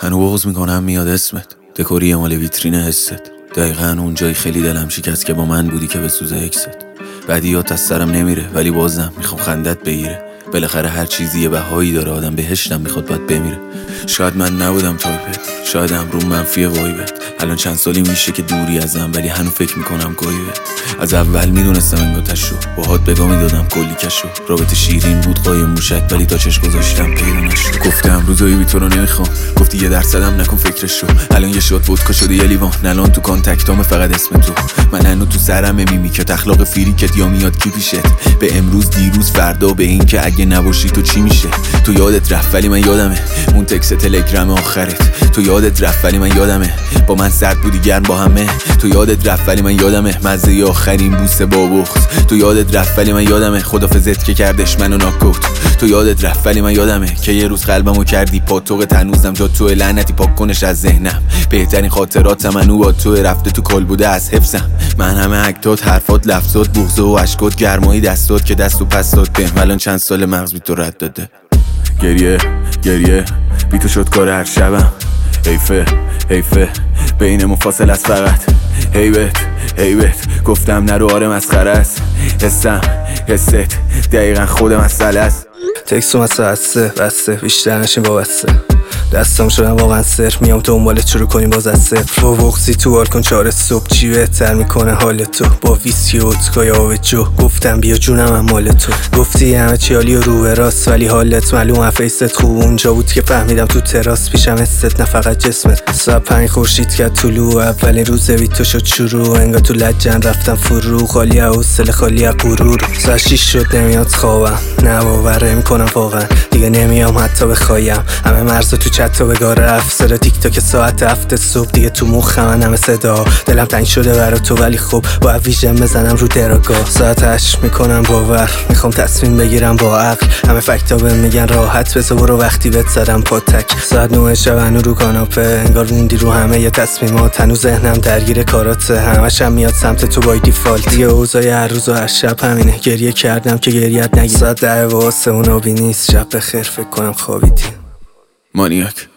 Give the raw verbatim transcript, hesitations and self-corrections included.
هنو بغض میکنم میاد اسمت، دکوری مال ویترین حست. دقیقا اونجایی خیلی دلم شکست که با من بودی که به سوزه اکست. بدیات از سرم نمیره ولی بازم میخوام خندت بگیره. بالاخره هر چیزی یه بهایی داره، آدم بهشتم میخواد باید بمیره. شاید من نبودم تایپت، شاید امرو منفی وایبت. الان چند سالی میشه که دوری ازم ولی هنو فکر میکنم گایبت. از اول میدونستم انگاتشو باهات بگا میدادم کلی کشو. رابطه شیرین بود قایم موشک ولی تا چش گذاشتم پیدا نشد. گفتم روزایی بی تو رو نمیخوام، گفتی یه درصدم نکن فکرشو. الان یه شات ودکا شده یه لیوان، الان تو کانتکتام فقط اسم تو. من هنو تو سرم میمی که اخلاق فریکت یا میاد کی پیشت. به امروز دیروز فردا به این که اگه نباشی تو چی میشه. تو یادت رفت ولی من یادمه اون تکست تلگرام آخرت. تو یادت رفت ولی من یادمه با من سرد بودی گرم با همه. تو یادت رفت ولی من یادمه مزه آخرین بوسه با بغض. تو یادت رفت ولی من یادمه خدافظت که کردش منو ناکوت. تو یادت رفت ولی من یادمه که یه روز قلبمو کردی پاتوق، تنوزم جا تو لعنتی پاک کنش از ذهنم. بهترین خاطراتم منو با تو رفته تو کل بوده از حفظم. من همه اکتات حرفات لفظات بغض و اشکات گرمایی دستات که دستو پس داد بهم. الان چند سال مغز بی تو رد داده. گریه گریه بی تو شد کار هر شبم. حیفه حیفه بینمون فاصل است فقط. هیبت هیبت گفتم نرو آره مسخره است. حسم حست دقیقا خود مسئله است. تکسو مثل بسته بسته بیشتر نشین با بسته. دستم شدم واقعا صرف، میام دنبالت شروع کنیم باز از صفر. با وقتی تو بالکن چهار صبح چی بهتر میکنه حال تو. با ویسکی و ودکا یا آب جو گفتم بیا جونم هم مال تو. گفتی همه چی عالی و رو به راست ولی حالت معلوم فیست خوب. اونجا بود که فهمیدم تو تراس پیشم حست نه فقط جسمت. ساعت پنج خورشید کرد طلوع، اولین روز بی تو شد شروع. انگار تو لجن رفتم فرو، خالی از حوصله خالی از غرور. ساعت شیش شد نمیاد خوابم، نه باور نمیکنم واقعا دیگه نمیام حتی بخوایم. همه مرز تو چت و بگاه رفت، صدا تیک تاک ساعت هفت صبح دیگه تو مخم همه صدا. دلم تنگ شده برا تو ولی خب باید ویژن بزنم رو دراگاه. ساعت هشت میکنم باور، میخوام تصمیم بگیرم با عقل. همه فکتا بهم میگن راحت بزا برو وقتی بهت زدم پاتک. ساعت نه شب هنو رو کاناپه، انگار موندی رو همه یه تصمیمات. هنو ذهنم درگیر کاراته، همش هم میاد سمت تو بای دیفالت. دیگه اوضاع هر روز و هر شب همینه، گریه کردم که گریت نگیر. ساعت ده واسه اون آبی نیست، شب بخیر فکر کنم خوابیدی. مانیاک